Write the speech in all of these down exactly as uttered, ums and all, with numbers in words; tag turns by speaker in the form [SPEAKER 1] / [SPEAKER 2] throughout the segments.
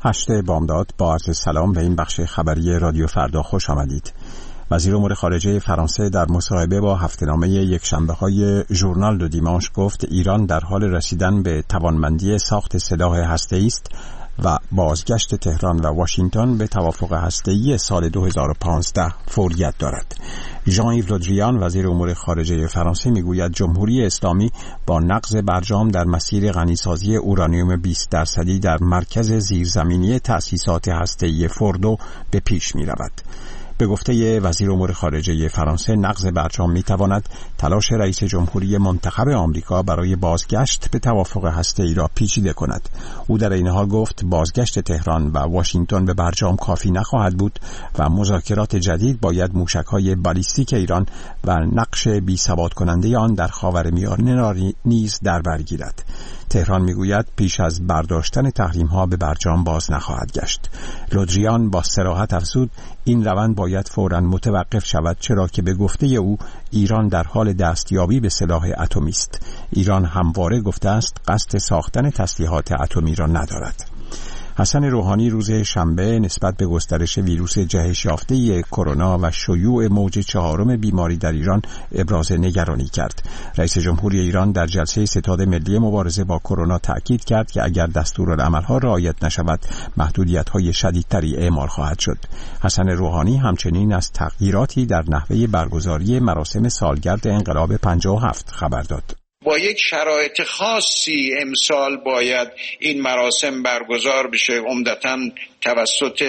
[SPEAKER 1] هشت بامداد، با عرض سلام به این بخش خبری رادیو فردا خوش آمدید. وزیر امور خارجه فرانسه در مصاحبه با هفته‌نامه یکشنبه‌های ژورنال دو دیمانش گفت ایران در حال رسیدن به توانمندی ساخت سلاح هسته‌ای است و بازگشت تهران و واشنگتن به توافق هسته‌ای سال دو هزار و پانزده فوریت دارد. ژان ایو لودریان وزیر امور خارجه فرانسه میگوید جمهوری اسلامی با نقض برجام در مسیر غنیسازی اورانیوم بیست درصدی در مرکز زیرزمینی تأسیسات هسته‌ای فوردو به پیش می‌رود. به گفته وزیر امور خارجه فرانسه نقض برجام می‌تواند تلاش رئیس جمهوری منتخب آمریکا برای بازگشت به توافق هسته‌ای را پیچیده کند. او در این حال گفت بازگشت تهران و واشنگتن به برجام کافی نخواهد بود و مذاکرات جدید باید موشک‌های بالیستیک ایران و نقش بی‌ثبات کننده آن در خاورمیانه را نیز در بر گیرد. تهران میگوید پیش از برداشتن تحریم‌ها به برجام باز نخواهد گشت. لودریان با صراحت افزود این روند باید فوراً متوقف شود، چرا که به گفته او ایران در حال دستیابی به سلاح اتمی است. ایران همواره گفته است قصد ساختن تسلیحات اتمی را ندارد. حسن روحانی روز شنبه نسبت به گسترش ویروس جهش یافته کرونا و شیوع موج چهارم بیماری در ایران ابراز نگرانی کرد. رئیس جمهوری ایران در جلسه ستاد ملی مبارزه با کرونا تأکید کرد که اگر دستورالعمل‌ها رعایت نشود محدودیت‌های شدیدتری اعمال خواهد شد. حسن روحانی همچنین از تغییراتی در نحوه برگزاری مراسم سالگرد انقلاب پنجاه و هفت خبر داد.
[SPEAKER 2] با یک شرایط خاصی امسال باید این مراسم برگزار بشه، عمدتاً توسط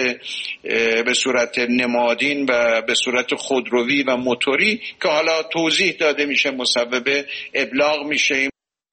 [SPEAKER 2] به صورت نمادین و به صورت خودروی و موتوری که حالا توضیح داده میشه، مسبب ابلاغ میشه.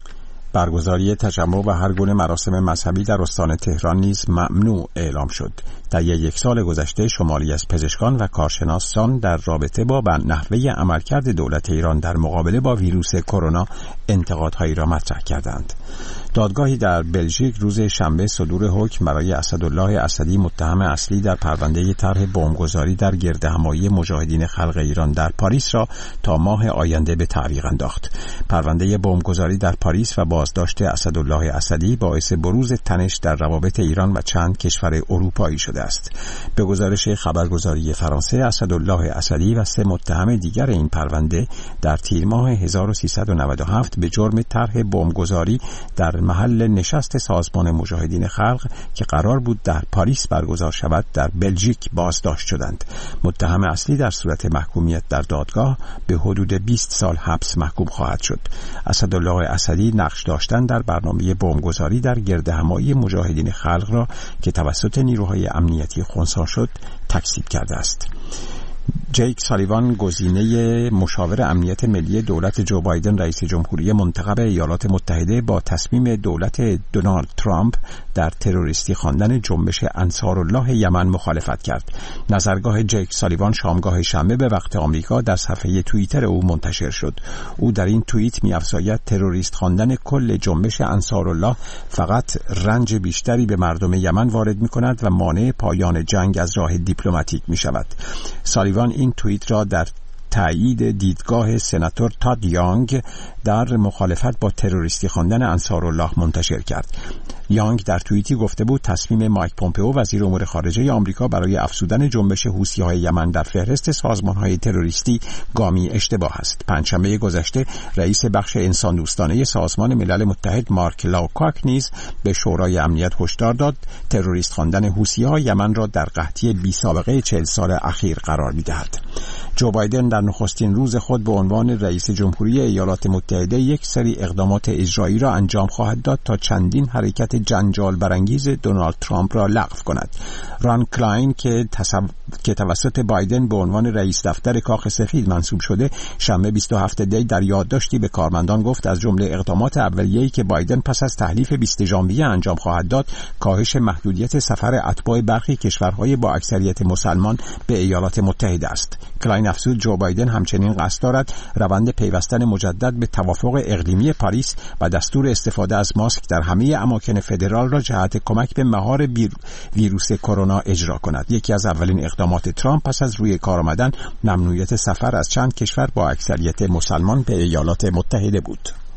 [SPEAKER 1] برگزاری تجمع و هر گونه مراسم مذهبی در استان تهران نیز ممنوع اعلام شد. در یک سال گذشته شماری از پزشکان و کارشناسان در رابطه با نحوه عملکرد دولت ایران در مقابله با ویروس کرونا انتقادهایی را مطرح کردند. دادگاهی در بلژیک روز شنبه صدور حکم برای اسدالله اسدی متهم اصلی در پرونده طرح بمبگذاری در گردهمایی مجاهدین خلق ایران در پاریس را تا ماه آینده به تعویق انداخت. پرونده بمبگذاری در پاریس و بازداشت اسدالله اسدی باعث بروز تنش در روابط ایران و چند کشور اروپایی شده است. به گزارش خبرگزاری فرانسه اسدالله اسدی و سه متهم دیگر این پرونده در تیر ماه هزار و سیصد و نود و هفت به جرم طرح بمبگذاری در محل نشست سازمان مجاهدین خلق که قرار بود در پاریس برگزار شود در بلژیک بازداشت شدند. متهم اصلی در صورت محکومیت در دادگاه به حدود بیست سال حبس محکوم خواهد شد. اسدالله اسدی نقش داشتن در برنامه بمبگذاری در گردهمایی مجاهدین خلق را که توسط نیروهای امنیتی خنثی شد تکذیب کرده است. جیک سالیوان گزینه مشاور امنیت ملی دولت جو بایدن رئیس جمهوری منتخب ایالات متحده با تصمیم دولت دونالد ترامپ در تروریستی خواندن جنبش انصارالله یمن مخالفت کرد. نظرگاه جیک سالیوان شامگاه شنبه به وقت آمریکا در صفحه توییتر او منتشر شد. او در این توییت می‌افزاید تروریست خواندن کل جنبش انصارالله فقط رنج بیشتری به مردم یمن وارد می‌کند و مانع پایان جنگ از راه دیپلماتیک می‌شود. سالیوان این توییت را در تایید دیدگاه سناتور تاد یانگ در مخالفت با تروریستی خواندن انصارالله منتشر کرد. یانگ در توییتی گفته بود تصمیم مایک پومپئو وزیر امور خارجه آمریکا برای افزودن جنبش حوثی‌های یمن در فهرست سازمان‌های تروریستی گامی اشتباه است. پنجشنبه گذشته رئیس بخش انسان دوستانه سازمان ملل متحد مارک لاوکاک نیز به شورای امنیت هشدار داد تروریست خواندن حوثی‌ها یمن را در قحطی بی‌سابقه چهل سال اخیر قرار می‌دهد. جو بایدن در نخستین روز خود به عنوان رئیس جمهوری ایالات متحده یک سری اقدامات اجرایی را انجام خواهد داد تا چندین حرکت جنجال برانگیز دونالد ترامپ را لغو کند. ران کلاین که, تصو... که توسط بایدن به عنوان رئیس دفتر کاخ سفید منصوب شده شنبه بیست و هفتم دی در یادداشتی به کارمندان گفت از جمله اقدامات اولیه‌ای که بایدن پس از تحلیف بیست ژانویه انجام خواهد داد کاهش محدودیت سفر اتباع برخی کشورهای با اکثریت مسلمان به ایالات متحده است. کلاین افزود جو بایدن همچنین قصد دارد روند پیوستن مجدد به توافق اقلیمی پاریس و دستور استفاده از ماسک در همه اماکن فدرال را جهت کمک به مهار ویروس کرونا اجرا کند. یکی از اولین اقدامات ترامپ پس از روی کار آمدن ممنوعیت سفر از چند کشور با اکثریت مسلمان به ایالات متحده بود.